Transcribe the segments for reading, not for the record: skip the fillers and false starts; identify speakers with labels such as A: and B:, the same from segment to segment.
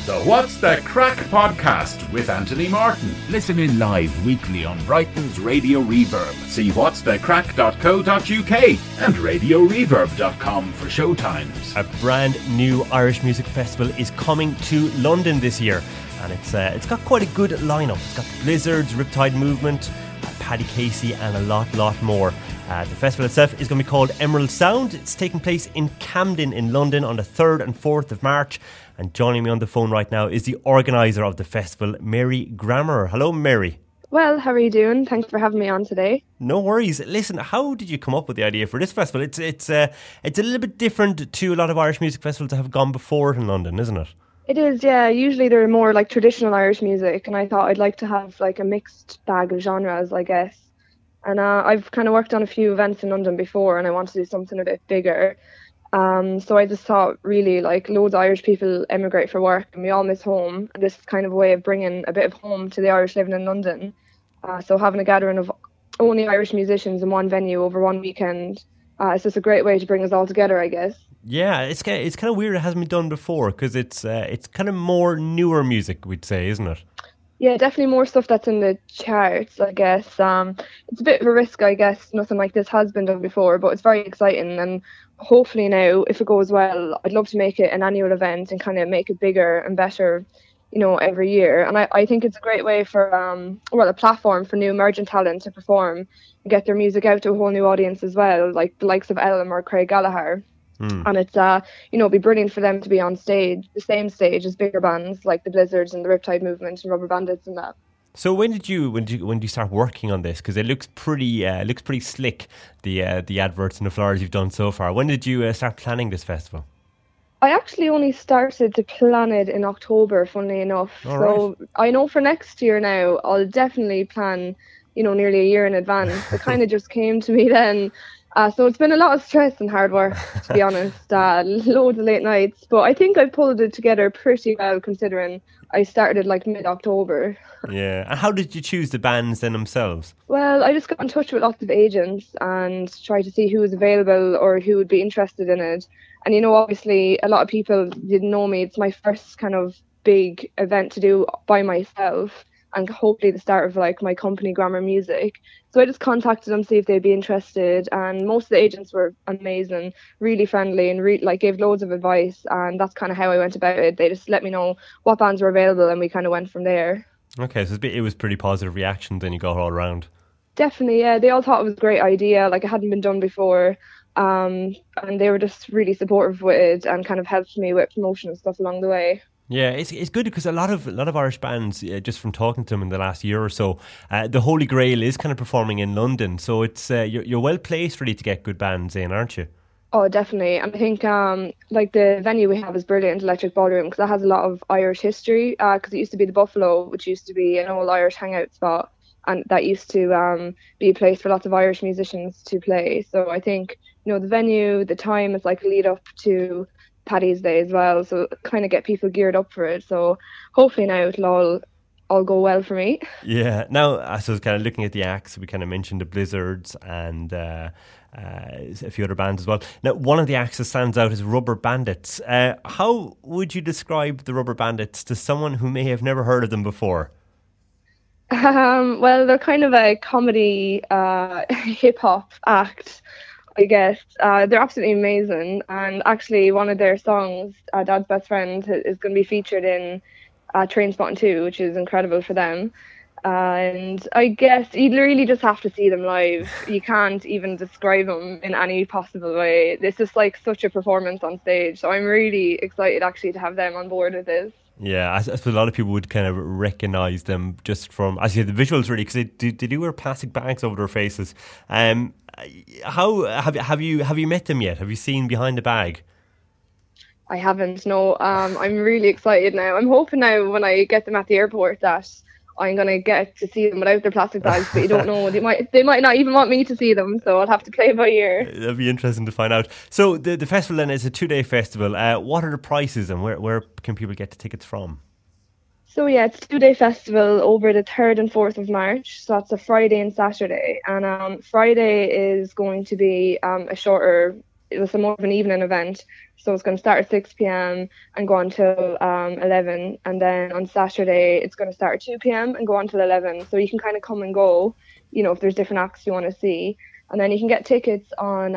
A: The What's the Crack podcast with Anthony Martin. Listen in live weekly on Brighton's Radio Reverb. See what'sthecrack.co.uk and radioreverb.com for showtimes.
B: A brand new Irish music festival is coming to London this year, and it's got quite a good lineup. It's got the Blizzards, Riptide Movement, Paddy Casey and a lot more. The festival itself is going to be called Emerald Sound. It's taking place in Camden in London on the 3rd and 4th of March. And joining me on the phone right now is the organiser of the festival, Mary Grammer. Hello, Mary.
C: Well, how are you doing? Thanks for having me on today.
B: No worries. Listen, how did you come up with the idea for this festival? It's a little bit different to a lot of Irish music festivals that have gone before it in London, isn't it?
C: It is, yeah. Usually they're more like traditional Irish music, and I thought I'd like to have like a mixed bag of genres, I guess. And I've kind of worked on a few events in London before, and I wanted to do something a bit bigger. So I just thought, really, like, loads of Irish people emigrate for work and we all miss home. And this is kind of a way of bringing a bit of home to the Irish living in London. So having a gathering of only Irish musicians in one venue over one weekend, it's just a great way to bring us all together, I guess.
B: Yeah, it's kind of weird it hasn't been done before, because it's kind of more newer music, we'd say, isn't it?
C: Yeah, definitely more stuff that's in the charts, I guess. It's a bit of a risk, I guess. Nothing like this has been done before, but it's very exciting. And hopefully now, if it goes well, I'd love to make it an annual event and kind of make it bigger and better, every year. And I think it's a great way for, a platform for new emerging talent to perform and get their music out to a whole new audience as well, like the likes of Ellum or Craig Gallagher. And it's, it'd be brilliant for them to be on stage, the same stage as bigger bands like the Blizzards and the Riptide Movement and Rubber Bandits and that.
B: So when did you start working on this? Because it looks pretty slick, the adverts and the flyers you've done so far. When did you start planning this festival?
C: I actually only started to plan it in October, funnily enough. Right. I know for next year now, I'll definitely plan, nearly a year in advance. It kind of just came to me then. So it's been a lot of stress and hard work, to be honest. Loads of late nights. But I think I pulled it together pretty well, considering I started like mid-October.
B: Yeah. And how did you choose the bands then themselves?
C: Well, I just got in touch with lots of agents and tried to see who was available or who would be interested in it. And, obviously, a lot of people didn't know me. It's my first kind of big event to do by myself, and hopefully the start of like my company, Grammer Music. So I just contacted them, see if they'd be interested, and most of the agents were amazing, really friendly, and gave loads of advice. And that's kind of how I went about it. They just let me know what bands were available, and we kind of went from there.
B: Okay, so it was pretty positive reactions, then you got all around.
C: Definitely, yeah. They all thought it was a great idea. Like, it hadn't been done before, and they were just really supportive with it and kind of helped me with promotion and stuff along the way.
B: Yeah, it's good because a lot of Irish bands, just from talking to them in the last year or so, the Holy Grail is kind of performing in London, so it's you're well placed really to get good bands in, aren't you?
C: Oh, definitely. And I think the venue we have is brilliant, Electric Ballroom, because it has a lot of Irish history. Because it used to be the Buffalo, which used to be an old Irish hangout spot, and that used to be a place for lots of Irish musicians to play. So I think the venue, the time, it's like a lead up to Paddy's Day as well, so kind of get people geared up for it. So hopefully now it'll all go well for me. Yeah.
B: Now, I was kind of looking at the acts. We kind of mentioned the Blizzards and a few other bands as well. Now, one of the acts that stands out is Rubber Bandits. How would you describe the Rubber Bandits to someone who may have never heard of them before?
C: Well, they're kind of a comedy hip hop act, I guess. They're absolutely amazing, and actually one of their songs, Dad's Best Friend, is going to be featured in Trainspotting 2, which is incredible for them. And I guess you really just have to see them live. You can't even describe them in any possible way. It's just like such a performance on stage, so I'm really excited actually to have them on board with this.
B: Yeah, I suppose a lot of people would kind of recognise them just from, as you said, the visuals really, because they do wear plastic bags over their faces. How have you met them yet? Have you seen behind the bag?
C: I haven't. No. I'm really excited now. I'm hoping now when I get them at the airport that I'm gonna get to see them without their plastic bags. But you don't know. They might not even want me to see them. So I'll have to play it by ear.
B: That'd be interesting to find out. So the festival then is a 2-day festival. What are the prices and where can people get the tickets from?
C: So yeah, it's a 2-day festival over the 3rd and 4th of March. So that's a Friday and Saturday. And Friday is going to be a shorter it was more of an evening event. So it's going to start at 6 p.m. and go on till 11. And then on Saturday, it's going to start at 2 p.m. and go on till 11. So you can kind of come and go, if there's different acts you want to see. And then you can get tickets on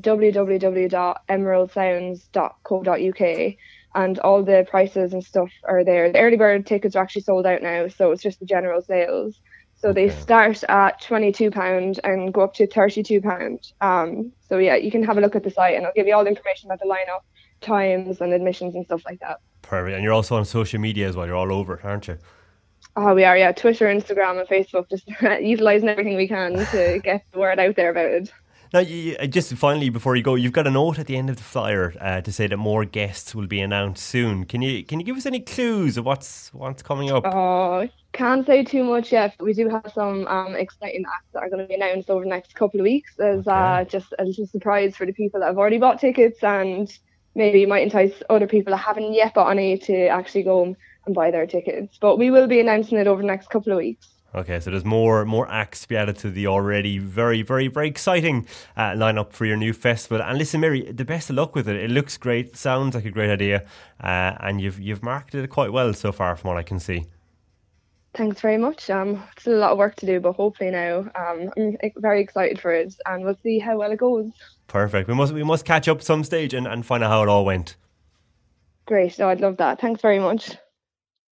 C: www.emeraldsounds.co.uk. And all the prices and stuff are there. The early bird tickets are actually sold out now, so it's just the general sales. So they start at £22 and go up to £32. So yeah, you can have a look at the site and I'll give you all the information about the lineup, times and admissions and stuff like that.
B: Perfect. And you're also on social media as well. You're all over it, aren't you?
C: Oh, we are, yeah. Twitter, Instagram and Facebook, just utilising everything we can to get the word out there about it.
B: Now, just finally, before you go, you've got a note at the end of the flyer to say that more guests will be announced soon. Can you give us any clues of what's coming up?
C: Oh, can't say too much yet, but we do have some exciting acts that are going to be announced over the next couple of weeks as just a little surprise for the people that have already bought tickets, and maybe might entice other people that haven't yet bought any to actually go and buy their tickets. But we will be announcing it over the next couple of weeks.
B: Okay, so there's more acts to be added to the already very, very, very exciting lineup for your new festival. And listen, Mary, the best of luck with it. It looks great, sounds like a great idea, and you've marketed it quite well so far from what I can see.
C: Thanks very much. Still a lot of work to do, but hopefully now I'm very excited for it, and we'll see how well it goes.
B: Perfect. We must catch up at some stage and find out how it all went.
C: Great. No, I'd love that. Thanks very much.